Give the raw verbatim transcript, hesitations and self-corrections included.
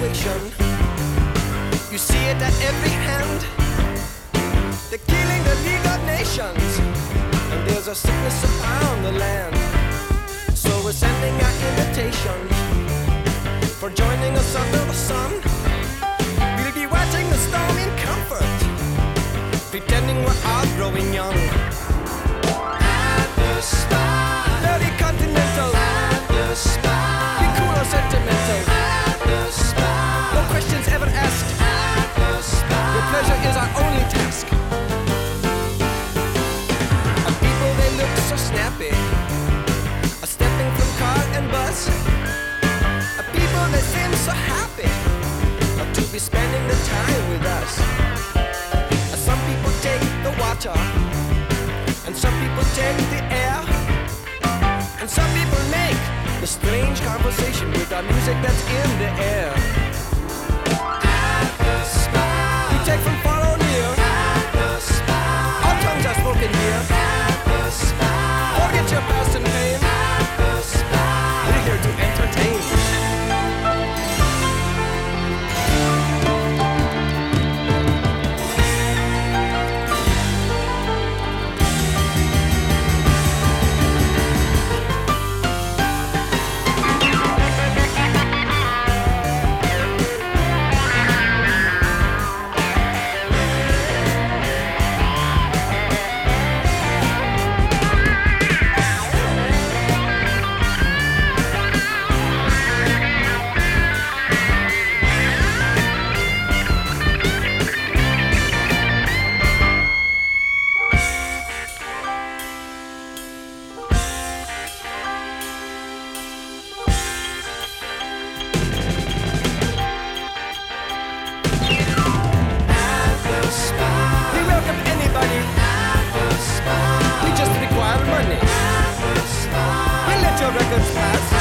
destruction. You see it at every hand. They're killing the League of Nations, and there's a sickness upon the land. So we're sending our invitation for joining us under the sun. We'll be watching the storm in comfort, pretending we're all growing young. At the spa, dirty continental. At the spa, be cool or sentimental. At the spa, no questions ever asked. At the spa, your pleasure is our only task. And people, they look so snappy, a stepping from car and bus. A people, they seem so happy to be spending the time with us. Some people take the water, and some people take the air, and some people make the strange conversation with our music that's in the air. At the spa, we take from far or near. At the spa, all tongues are spoken here. At the spa, forget your past and pain. At the spa, we're here to entertain. We just require money. We let your records pass.